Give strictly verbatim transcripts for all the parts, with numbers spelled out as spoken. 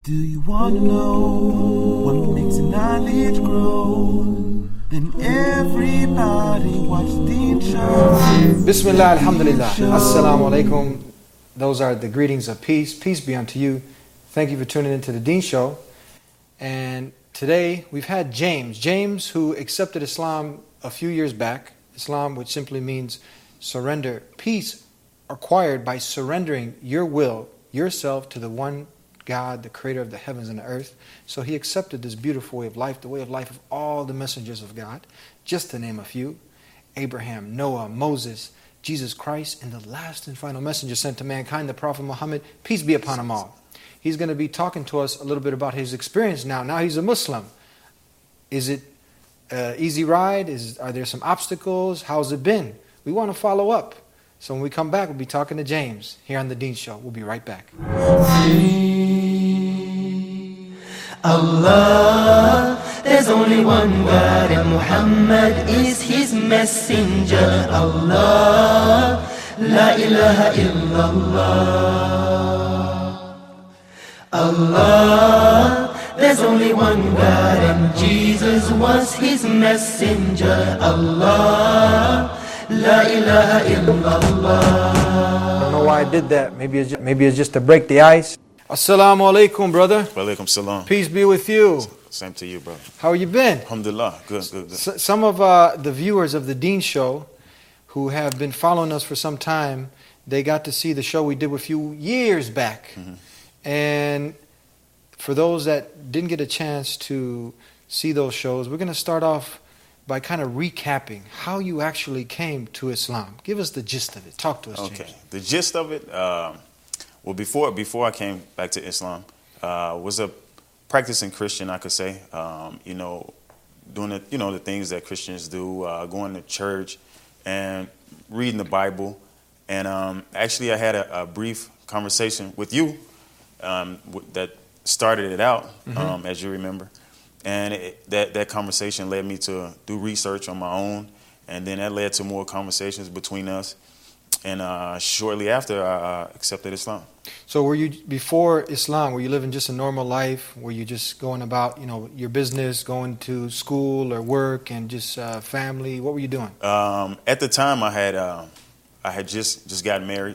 Do you want to know what makes knowledge grow? Then everybody watch Deen Show. Bismillah, alhamdulillah. Assalamu alaikum. Those are the greetings of peace. Peace be unto you. Thank you for tuning into the Deen Show. And today we've had James. James, who accepted Islam a few years back. Islam, which simply means surrender. Peace acquired by surrendering your will, yourself, to the one God, the creator of the heavens and the earth. So he accepted this beautiful way of life, the way of life of all the messengers of God, just to name a few: Abraham, Noah, Moses, Jesus Christ, and the last and final messenger sent to mankind, the Prophet Muhammad, peace be upon them all. He's going to be talking to us a little bit about his experience now. Now he's a Muslim. Is it an easy ride? Is, are there some obstacles? How's it been? We want to follow up. So when we come back, we'll be talking to James here on the Deen Show. We'll be right back. Allah, there's only one God and Muhammad is his messenger. Allah, la ilaha illallah. Allah, there's only one God and Jesus was his messenger. Allah, la ilaha illallah. I don't know why I did that. Maybe it's just, maybe it's just to break the ice. Assalamu alaikum, brother. Wa alaikum salam. Peace be with you. Same to you, brother. How you been? Alhamdulillah. Good, good, good. S- some of uh, the viewers of the Deen Show who have been following us for some time, they got to see the show we did a few years back. Mm-hmm. And for those that didn't get a chance to see those shows, we're going to start off by kind of recapping how you actually came to Islam. Give us the gist of it. Talk to us, Okay. James. The gist of it, um, well, before before I came back to Islam, uh, was a practicing Christian, I could say. Um, you know, doing the, you know, the things that Christians do, uh, going to church and reading the Bible. And um, actually, I had a, a brief conversation with you um, w- that started it out, mm-hmm. um, as you remember. And it, that, that conversation led me to do research on my own, and then that led to more conversations between us. And uh, shortly after, I uh, accepted Islam. So were you, before Islam, were you living just a normal life? Were you just going about, you know, your business, going to school or work, and just uh, family? What were you doing? Um, at the time, I had uh, I had just, just gotten married.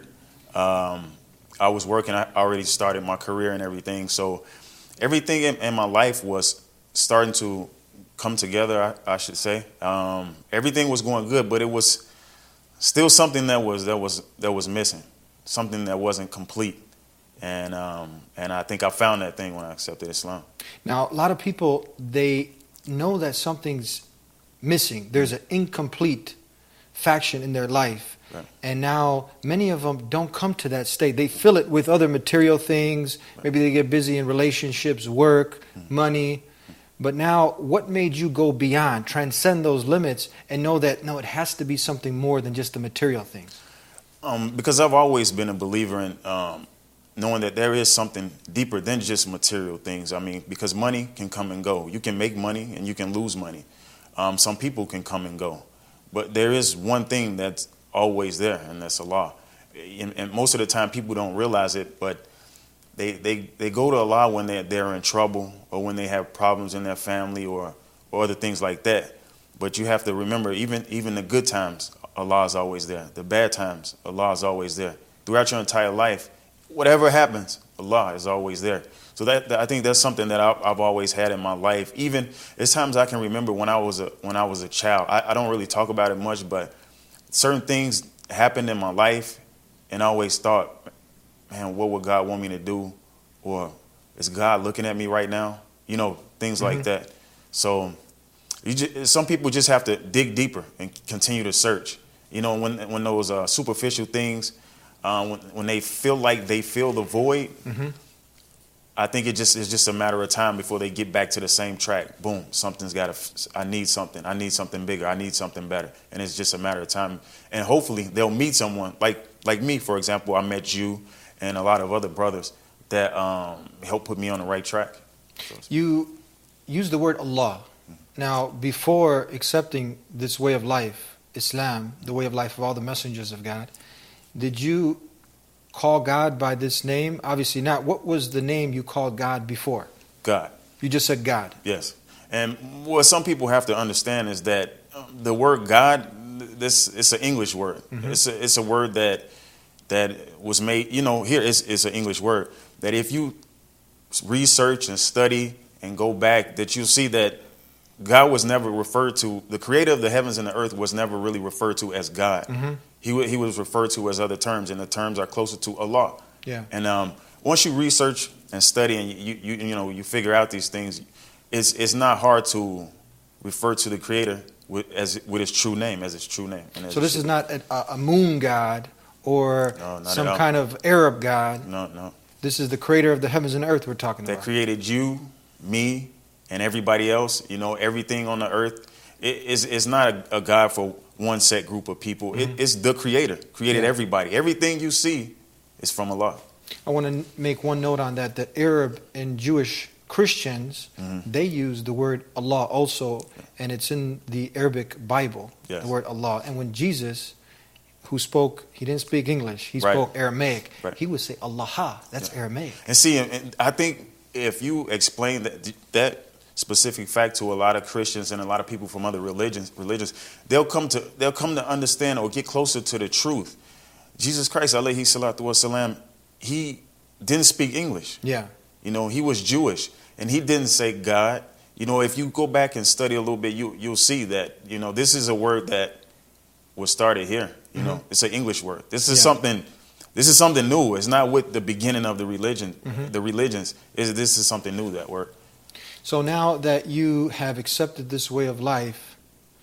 Um, I was working. I already started my career and everything. So everything in, in my life was starting to come together, I, I should say. Um, everything was going good, but it was still something that was that was that was missing, something that wasn't complete, and um, and I think I found that thing when I accepted Islam. Now, a lot of people, they know that something's missing. There's an incomplete faction in their life, right. And now many of them don't come to that state. They fill it with other material things. Right. Maybe they get busy in relationships, work, mm-hmm. money. But now, what made you go beyond, transcend those limits, and know that, no, it has to be something more than just the material things? Um, because I've always been a believer in um, knowing that there is something deeper than just material things. I mean, because money can come and go. You can make money and you can lose money. Um, some people can come and go. But there is one thing that's always there, and that's Allah. And, and most of the time, people don't realize it, but They, they they go to Allah when they're, they're in trouble, or when they have problems in their family, or, or other things like that. But you have to remember, even even the good times, Allah is always there. The bad times, Allah is always there. Throughout your entire life, whatever happens, Allah is always there. So that, that I think that's something that I've, I've always had in my life. Even there's times I can remember when I was a when I was a child. I, I don't really talk about it much, but certain things happened in my life, and I always thought, man, what would God want me to do? Or is God looking at me right now? You know, things mm-hmm. like that. So you just, some people just have to dig deeper and continue to search. You know, when when those uh, superficial things, uh, when, when they feel like they fill the void, mm-hmm. I think it just it's just a matter of time before they get back to the same track. Boom, something's got to, I need something. I need something bigger. I need something better. And it's just a matter of time. And hopefully they'll meet someone like like me, for example. I met you and a lot of other brothers that um, helped put me on the right track. You use the word Allah. Now, before accepting this way of life, Islam, the way of life of all the messengers of God, did you call God by this name? Obviously not. What was the name you called God before? God. You just said God. Yes. And what some people have to understand is that the word God, this it's an English word. Mm-hmm. It's a, it's a word that that was made, you know, here is it's an English word that if you research and study and go back, that you'll see that God was never referred to, the creator of the heavens and the earth was never really referred to as God. Mm-hmm. He he was referred to as other terms, and the terms are closer to Allah. Yeah. And um, once you research and study and you, you you know you figure out these things, it's it's not hard to refer to the creator with as with his true name, as his true name. And so this is not a, a moon god or no, some kind of Arab god. No, no. This is the creator of the heavens and the earth we're talking that about. That created you, me, and everybody else. You know, everything on the earth. It is it's not a, a God for one set group of people. Mm-hmm. It, it's the creator, created yeah. everybody. Everything you see is from Allah. I want to make one note on that. The Arab and Jewish Christians, mm-hmm. they use the word Allah also, and it's in the Arabic Bible, yes. the word Allah. And when Jesus, who spoke, he didn't speak English, he right. spoke Aramaic, right. he would say Allah, that's yeah. Aramaic. And see, and I think if you explain that that specific fact to a lot of Christians and a lot of people from other religions, religions, they'll come to they'll come to understand or get closer to the truth. Jesus Christ, alayhi salatu wasalam, he didn't speak English. Yeah. You know, he was Jewish, and he didn't say God. You know, if you go back and study a little bit, you you'll see that, you know, this is a word that was started here. You mm-hmm. know, it's an English word. This is yeah. something this is something new. It's not with the beginning of the religion, mm-hmm. the religions. Is this is something new, that word. So now that you have accepted this way of life,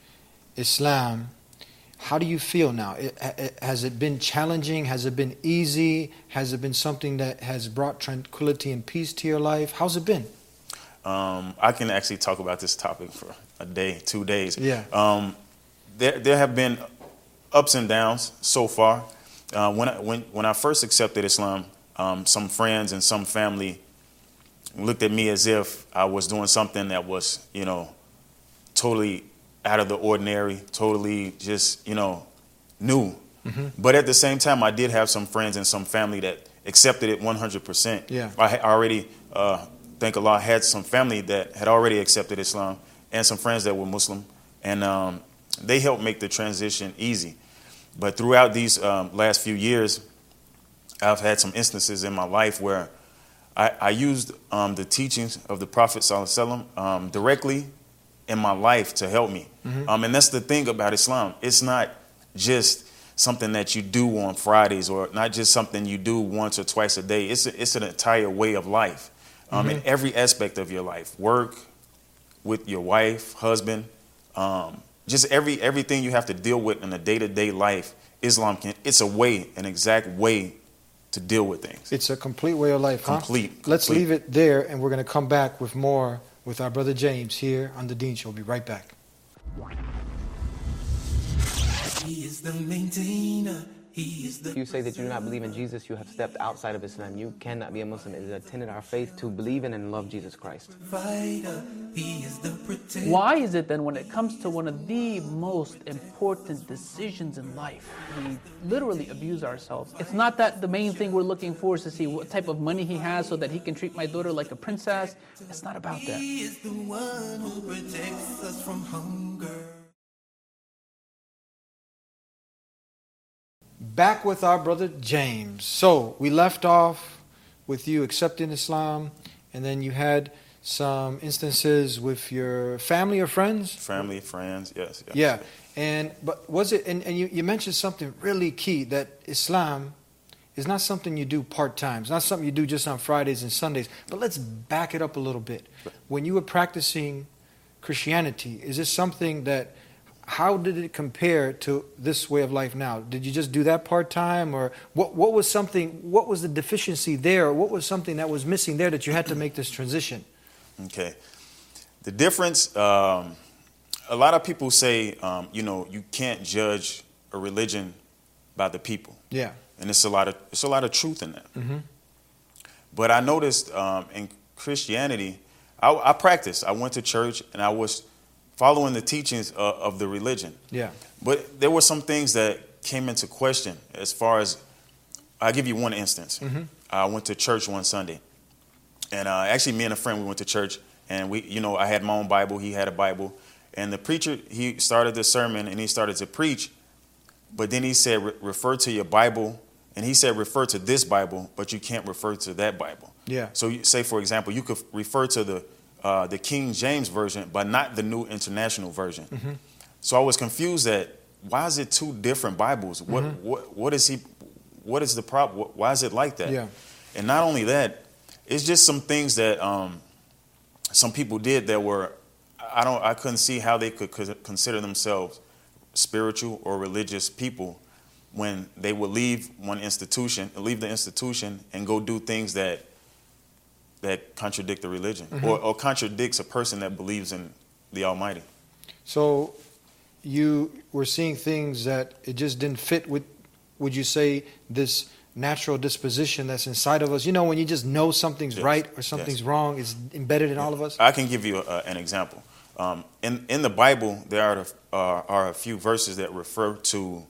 Islam, how do you feel now? It, it, has it been challenging? Has it been easy? Has it been something that has brought tranquility and peace to your life? How's it been? Um, I can actually talk about this topic for a day, two days. Yeah. Um, there, there have been ups and downs so far. Uh, when I, when when I first accepted Islam, um, some friends and some family looked at me as if I was doing something that was, you know, totally out of the ordinary, totally just, you know, new. Mm-hmm. But at the same time, I did have some friends and some family that accepted it one hundred percent. Yeah. I already, uh, thank Allah, had some family that had already accepted Islam and some friends that were Muslim. And um, they helped make the transition easy. But throughout these um, last few years, I've had some instances in my life where I, I used um, the teachings of the Prophet ﷺ, um, directly in my life to help me. Mm-hmm. Um, and that's the thing about Islam. It's not just something that you do on Fridays or not just something you do once or twice a day. It's a, it's an entire way of life um, mm-hmm. in every aspect of your life. Work, with your wife, husband, um, just every everything you have to deal with in a day-to-day life. Islam can, it's a way, an exact way to deal with things. It's a complete way of life, complete, huh? Let's complete. leave it there, and we're going to come back with more with our brother James here on The Deen Show. We'll be right back. He is the maintainer. He is the If you say that you do not believe in Jesus, you have stepped outside of Islam. You cannot be a Muslim. It is a tenet of our faith to believe in and love Jesus Christ. Fighter. He is the protector. Why is it then when it comes to one of the most important decisions in life, we literally abuse ourselves? It's not that the main thing we're looking for is to see what type of money he has so that he can treat my daughter like a princess. It's not about that. He is the one who protects us from hunger. Back with our brother James. So we left off with you accepting Islam, and then you had some instances with your family or friends. Family, friends, yes. yes. Yeah, and but was it? And, and you, you mentioned something really key, that Islam is not something you do part time. It's not something you do just on Fridays and Sundays. But let's back it up a little bit. When you were practicing Christianity, is this something that? How did it compare to this way of life now? Did you just do that part-time, or what, what was something, what was the deficiency there, or what was something that was missing there that you had to make this transition? Okay. The difference, um, a lot of people say, um, you know, you can't judge a religion by the people. Yeah. And it's a lot of, it's a lot of truth in that. Mm-hmm. But I noticed um, in Christianity, I, I practiced. I went to church and I was following the teachings of, of the religion. Yeah. But there were some things that came into question as far as I'll give you one instance. Mm-hmm. I went to church one Sunday, and uh, actually me and a friend, we went to church, and we, you know, I had my own Bible, he had a Bible, and the preacher, he started the sermon, and he started to preach, but then he said, Re- refer to your Bible, and he said, refer to this Bible, but you can't refer to that Bible. Yeah. So you say, for example, you could refer to the uh, the King James Version, but not the New International Version. Mm-hmm. So I was confused that why is it two different Bibles? What Mm-hmm. what what is he? What is the problem? Why is it like that? Yeah. And not only that, it's just some things that um, some people did that were I don't I couldn't see how they could consider themselves spiritual or religious people when they would leave one institution, leave the institution, and go do things that that contradict the religion, Mm-hmm. or, or contradicts a person that believes in the Almighty. So you were seeing things that it just didn't fit with, would you say, this natural disposition that's inside of us? You know, when you just know something's Yes. right or something's Yes. wrong, it's embedded in all of us? I can give you a, an example. Um, in in the Bible, there are uh, are a few verses that refer to,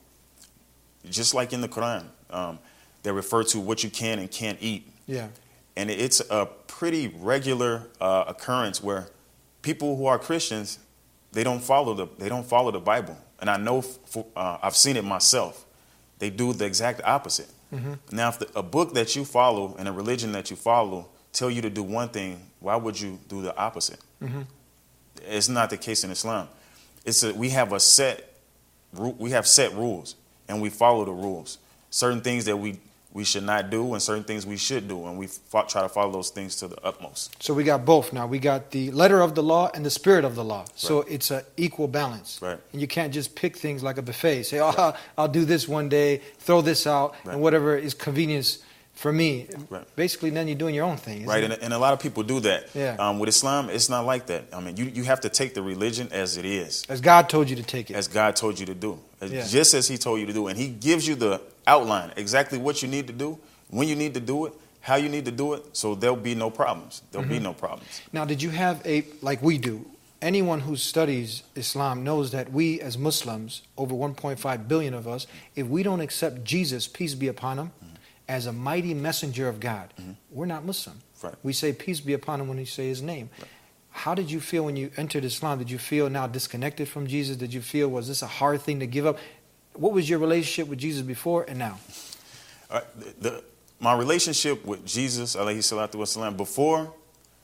just like in the Quran, um, that refer to what you can and can't eat. Yeah. And it's a pretty regular uh, occurrence where people who are Christians, they don't follow the they don't follow the Bible. And I know for, uh, I've seen it myself. They do the exact opposite. Mm-hmm. Now, if the, a book that you follow and a religion that you follow tell you to do one thing, why would you do the opposite? Mm-hmm. It's not the case in Islam. It's a, we have a set we have set rules, and we follow the rules. Certain things that we we should not do, and certain things we should do, and we fought, try to follow those things to the utmost. So we got both now. We got the letter of the law and the spirit of the law. So it's an equal balance. Right. And you can't just pick things like a buffet. Say, oh, right. I'll do this one day, throw this out, Right. and whatever is convenience for me. Right. Basically, then you're doing your own thing. Isn't Right, it? and, and a lot of people do that. Yeah. Um, with Islam, it's not like that. I mean, you, you have to take the religion as it is, As God told you to take it. as God told you to do, as, Yeah. just as He told you to do. And He gives you the outline, exactly what you need to do, when you need to do it, how you need to do it, so there'll be no problems. There'll Mm-hmm. be no problems. Now, did you have a, like we do, anyone who studies Islam knows that we as Muslims, over one point five billion of us, if we don't accept Jesus, peace be upon him, Mm-hmm. as a mighty messenger of God, Mhm. we're not Muslim. Right. We say peace be upon him when we say his name. Right. How did you feel when you entered Islam? Did you feel now disconnected from Jesus? Did you feel, was this a hard thing to give up? What was your relationship with Jesus before and now? All right, the, the, my relationship with Jesus, alayhi salatu wasalam, before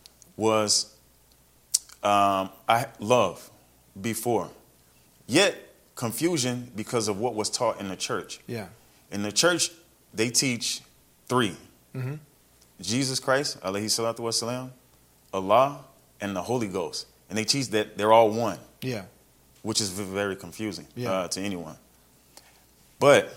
was um, I love before, yet confusion because of what was taught in the church. Yeah. In the church, they teach three: Mm-hmm. Jesus Christ, alayhi salatu wasalam, Allah, and the Holy Ghost. And they teach that they're all one, Yeah. which is v- very confusing Yeah. uh, to anyone. But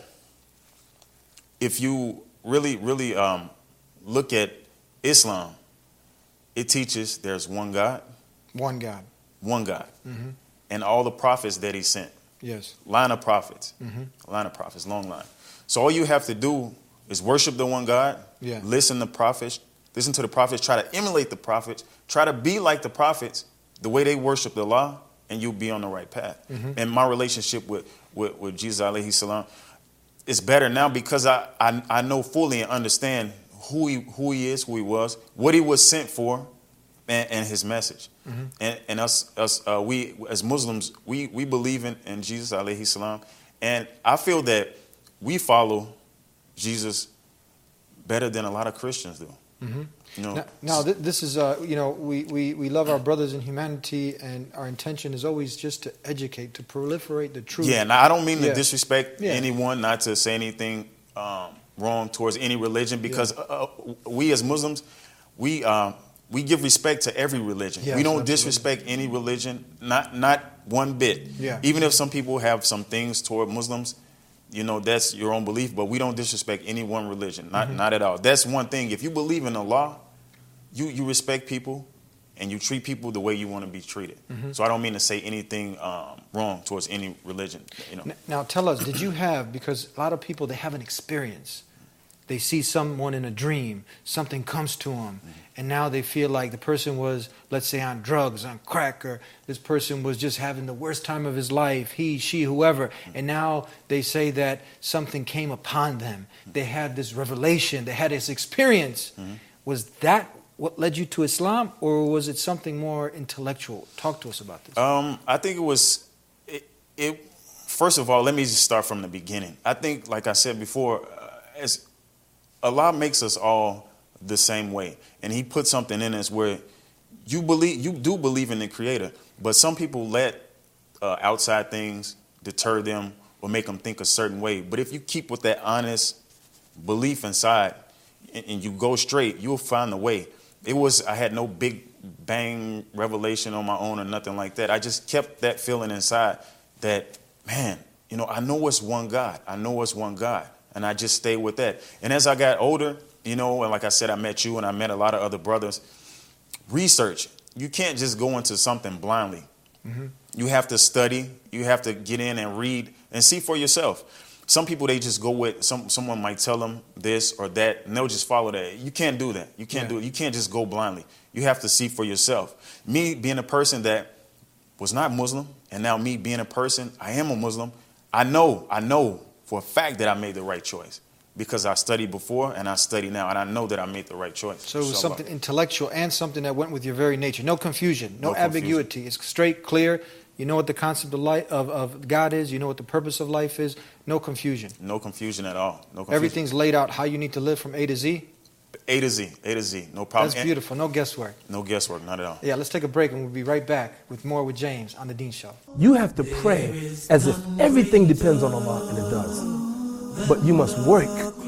if you really, really um, look at Islam, it teaches there's one God, One God. one God, Mm-hmm. and all the prophets that He sent. Yes. Line of prophets, Mm-hmm. line of prophets, long line. So all you have to do is worship the one God, Yeah. listen to prophets, listen to the prophets, try to emulate the prophets, try to be like the prophets, the way they worship the law, and you'll be on the right path. Mm-hmm. And my relationship with, with, with Jesus alayhi salam is better now because I, I, I know fully and understand who he, who he is, who he was, what he was sent for, and, and his message. Mm-hmm. And, and us, us uh, we as Muslims, we, we believe in, in Jesus alayhi salam. And I feel that we follow Jesus better than a lot of Christians do. Mm-hmm. You know, Now, now th- this is, uh, you know, we, we, we love our brothers in humanity, and our intention is always just to educate, to proliferate the truth. yeah, now I don't mean Yeah. to disrespect Yeah. anyone, not to say anything um, wrong towards any religion, because uh, uh, we as Muslims, we um, we give respect to every religion. Yes, we don't absolutely. disrespect any religion, not not one bit. Yeah. Even if some people have some things toward Muslims, you know, that's your own belief, but we don't disrespect any one religion, not Mm-hmm. not at all. That's one thing. If you believe in Allah, you you respect people, and you treat people the way you want to be treated. Mm-hmm. So I don't mean to say anything um, wrong towards any religion. You know, N- Now, tell us, did you have, because a lot of people, they have an experience. they see someone in a dream, something comes to them, and now they feel like the person was, let's say, on drugs, on crack, or this person was just having the worst time of his life, he, she, whoever, and now they say that something came upon them. They had this revelation, they had this experience. Mm-hmm. Was that what led you to Islam, or was it something more intellectual? Talk to us about this. Um, I think it was, it, it. First of all, let me just start from the beginning. I think, like I said before, uh, as Allah makes us all the same way, and He put something in us where you believe, you do believe in the Creator, but some people let uh, outside things deter them or make them think a certain way. But if you keep with that honest belief inside, and, and you go straight, you'll find the way. It was, I had no big bang revelation on my own or nothing like that. I just kept that feeling inside that, man, you know, I know it's one God. I know it's one God. And I just stayed with that. And as I got older, you know, and like I said, I met you and I met a lot of other brothers. Research. You can't just go into something blindly. Mm-hmm. You have to study. You have to get in and read and see for yourself. Some people, they just go with, some someone might tell them this or that, and they'll just follow that. You can't do that. You can't yeah. do it. You can't just go blindly. You have to see for yourself. Me being a person that was not Muslim, and now me being a person, I am a Muslim, I know, I know for a fact that I made the right choice because I studied before and I study now, and I know that I made the right choice. So it was something intellectual and something that went with your very nature. No confusion, no, no ambiguity. Confusion. It's straight, clear. You know what the concept of, life, of, of God is. You know what the purpose of life is. No confusion. No confusion at all. No confusion. Everything's laid out how you need to live from A to Z. A to Z. A to Z. No problem. That's beautiful. No guesswork. No guesswork. Not at all. Yeah, let's take a break and we'll be right back with more with James on The Dean Show. You have to pray as if everything depends on Allah, and it does. But you must work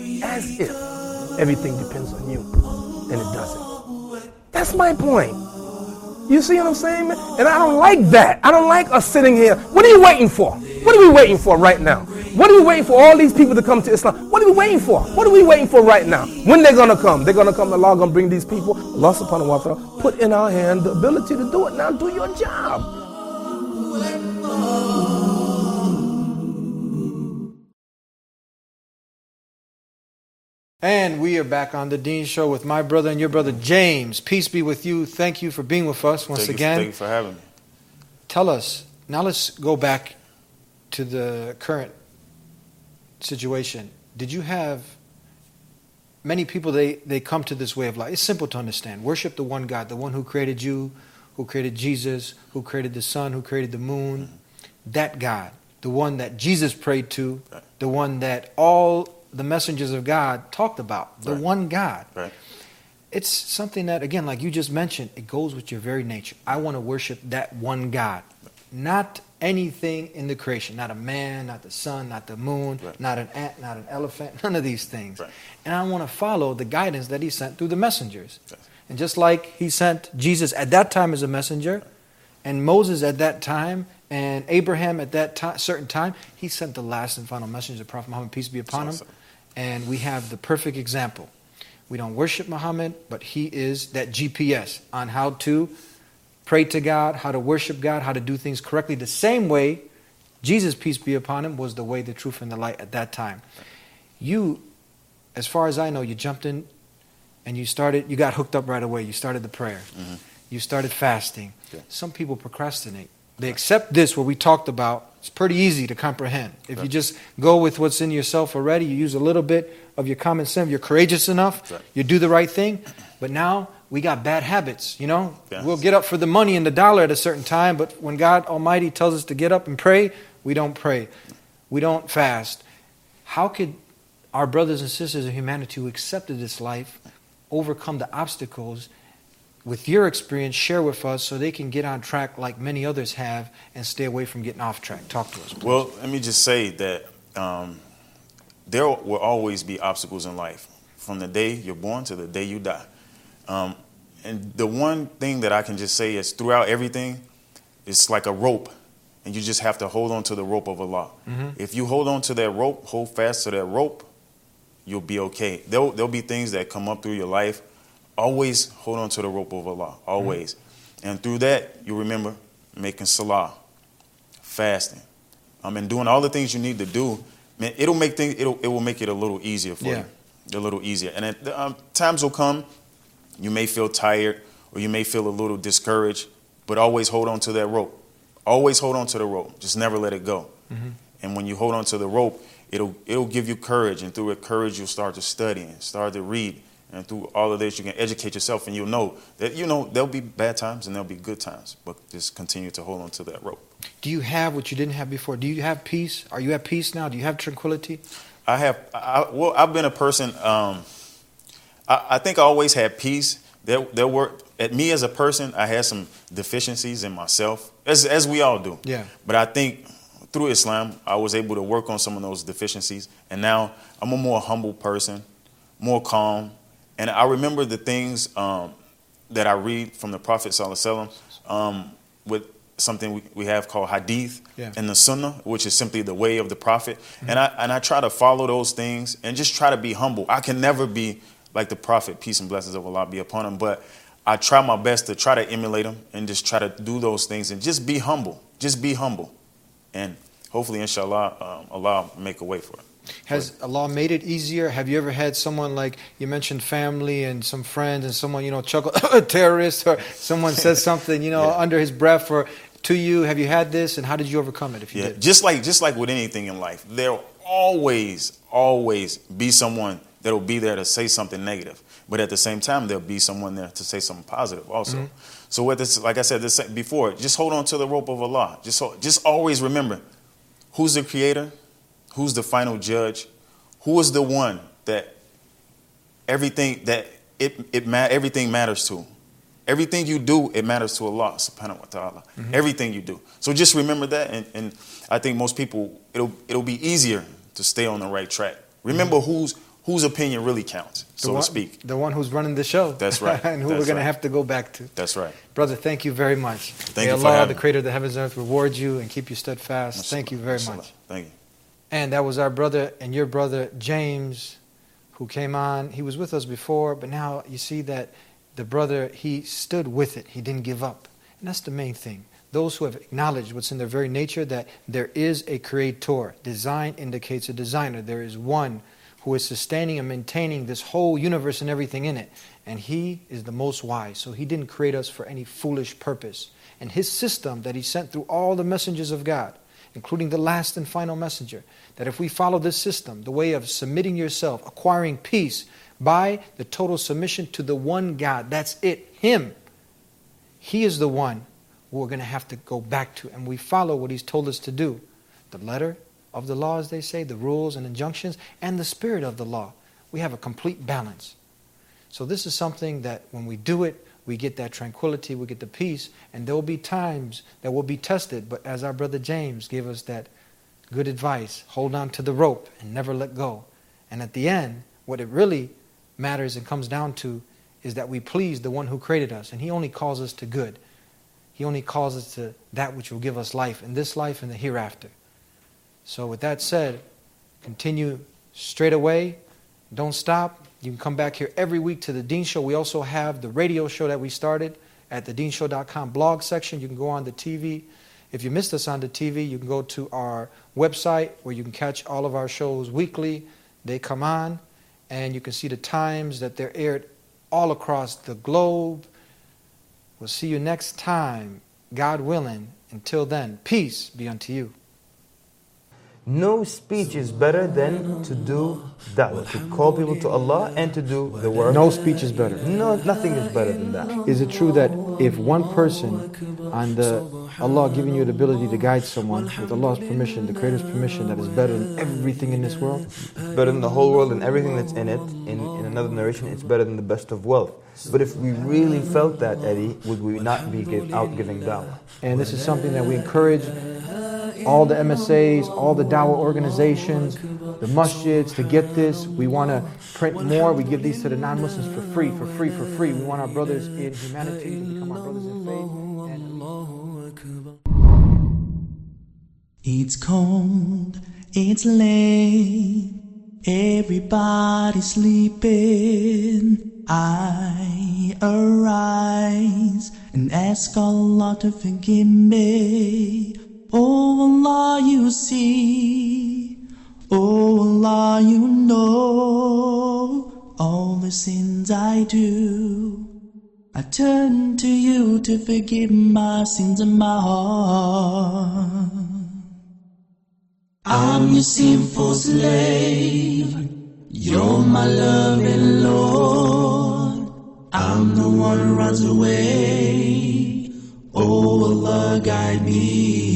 as if everything depends on you, and it doesn't. That's my point. You see what I'm saying, man? And I don't like that. I don't like us sitting here. What are you waiting for? What are we waiting for right now? What are we waiting for all these people to come to Islam? What are we waiting for? What are we waiting for right now? When they're going to come? They're going to come. Allah going to bring these people. Allah subhanahu wa ta'ala put in our hand the ability to do it. Now do your job. And we are back on The Dean Show with my brother and your brother, James. Peace be with you. Thank you for being with us once thank again. You, thank you for having me. Tell us, now let's go back to the current situation. Did you have many people, they, they come to this way of life? It's simple to understand. Worship the one God, the one who created you, who created Jesus, who created the sun, who created the moon. Mm-hmm. That God, the one that Jesus prayed to, right. The one that all the messengers of God talked about, the right. one God. Right. It's something that, again, like you just mentioned, it goes with your very nature. I want to worship that one God, not anything in the creation, not a man, not the sun, not the moon, right. not an ant, not an elephant, none of these things. Right. And I want to follow the guidance that He sent through the messengers. Right. And just like He sent Jesus at that time as a messenger, right. and Moses at that time, and Abraham at that time, certain time, He sent the last and final messenger, Prophet Muhammad, peace be upon him. And we have the perfect example. We don't worship Muhammad, but he is that G P S on how to pray to God, how to worship God, how to do things correctly. The same way Jesus, peace be upon him, was the way, the truth, and the light at that time. You, as far as I know, you jumped in and you started, you got hooked up right away. You started the prayer. Mm-hmm. You started fasting. Yeah. Some people procrastinate. They accept this, what we talked about. It's pretty easy to comprehend. If right. you just go with what's in yourself already, you use a little bit of your common sense, you're courageous enough, right. you do the right thing. But now we got bad habits, you know. Yes. We'll get up for the money and the dollar at a certain time, but when God Almighty tells us to get up and pray, we don't pray. We don't fast. How could our brothers and sisters of humanity who accepted this life overcome the obstacles with your experience, share with us so they can get on track like many others have and stay away from getting off track? Talk to us, please. Well, let me just say that um, there will always be obstacles in life from the day you're born to the day you die. Um, and the one thing that I can just say is throughout everything, it's like a rope, and you just have to hold on to the rope of Allah. Mm-hmm. If you hold on to that rope, hold fast to that rope, you'll be okay. There'll, there'll be things that come up through your life. Always hold on to the rope of Allah, always. Mm-hmm. And through that, you remember making salah, fasting, um, and doing all the things you need to do. Man, it'll make things, it'll, it will make it a little easier for yeah. you. a little easier. And at, um, times will come, you may feel tired or you may feel a little discouraged, but always hold on to that rope. Always hold on to the rope. Just never let it go. Mm-hmm. And when you hold on to the rope, it'll it'll give you courage. And through it, courage, you'll start to study and start to read. And through all of this, you can educate yourself, and you'll know that, you know, there'll be bad times and there'll be good times, but just continue to hold on to that rope. Do you have what you didn't have before? Do you have peace? Are you at peace now? Do you have tranquility? I have, I, well, I've been a person, um, I, I think I always had peace. There, there were, at me as a person, I had some deficiencies in myself, as as we all do. Yeah. But I think through Islam, I was able to work on some of those deficiencies, and now I'm a more humble person, more calm. And I remember the things um, that I read from the Prophet Sallallahu Alaihi Wasallam um, with something we, we have called hadith yeah. and the sunnah, which is simply the way of the Prophet. Mm-hmm. And I and I try to follow those things and just try to be humble. I can never be like the Prophet, peace and blessings of Allah be upon him, but I try my best to try to emulate him and just try to do those things and just be humble. Just be humble. And hopefully, inshallah, um, Allah will make a way for it. Has Allah made it easier? Have you ever had someone, like you mentioned, family and some friends, and someone, you know, chuckle, terrorist, or someone says something, you know, yeah. under his breath or to you? Have you had this, and how did you overcome it if you yeah. did? Just like just like with anything in life, there'll always, always be someone that'll be there to say something negative. But at the same time, there'll be someone there to say something positive also. Mm-hmm. So with this, like I said this before, just hold on to the rope of Allah. Just, just always remember, who's the creator? Who's the final judge? Who is the one that everything that it it ma- everything matters to? Everything you do, it matters to Allah subhanahu wa ta'ala. Mm-hmm. Everything you do. So just remember that, and, and I think most people, it'll it'll be easier to stay on the right track. Remember mm-hmm. whose whose opinion really counts, so the one, to speak. The one who's running the show. That's right. And who That's we're going right. to have to go back to. That's right. Brother, thank you very much. Thank May you for Allah, having the creator of the heavens and earth, reward you and keep you steadfast. Mashallah. Thank you very Mashallah. much. Thank you. And that was our brother and your brother, James, who came on. He was with us before, but now you see that the brother, he stood with it. He didn't give up. And that's the main thing. Those who have acknowledged what's in their very nature, that there is a creator. Design indicates a designer. There is one who is sustaining and maintaining this whole universe and everything in it. And he is the most wise. So he didn't create us for any foolish purpose. And his system that he sent through all the messengers of God, including the last and final messenger, that if we follow this system, the way of submitting yourself, acquiring peace by the total submission to the one God, that's it, Him. He is the one we're going to have to go back to, and we follow what He's told us to do. The letter of the law, as they say, the rules and injunctions, and the spirit of the law. We have a complete balance. So this is something that when we do it, we get that tranquility, we get the peace, and there will be times that we'll be tested. But as our brother James gave us that good advice, hold on to the rope and never let go. And at the end, what it really matters and comes down to is that we please the one who created us. And He only calls us to good. He only calls us to that which will give us life in this life and the hereafter. So with that said, continue straight away. Don't stop. You can come back here every week to the Dean Show. We also have the radio show that we started at the dean show dot com blog section. You can go on the T V. If you missed us on the T V, you can go to our website where you can catch all of our shows weekly. They come on, and you can see the times that they're aired all across the globe. We'll see you next time, God willing. Until then, peace be unto you. No speech is better than to do da'wah, to call people to Allah and to do the work. No speech is better. No, nothing is better than that. Is it true that if one person, on the Allah giving you the ability to guide someone with Allah's permission, the Creator's permission, that is better than everything in this world? Better than the whole world and everything that's in it. In, in another narration, it's better than the best of wealth. But if we really felt that, Eddie, would we not be give, out giving da'wah? And this is something that we encourage all the M S As, all the da'wah organizations, the masjids to get this. We want to print more. We give these to the non-Muslims for free, for free, for free. We want our brothers in humanity to become our brothers in faith. And it's cold, it's late, everybody's sleeping. I arise and ask Allah to forgive me. Oh Allah, you see, oh Allah, you know. all the sins I do. I turn to you to forgive my sins in my heart. I'm your sinful slave, you're my loving Lord. I'm the one who runs away, oh Allah guide me.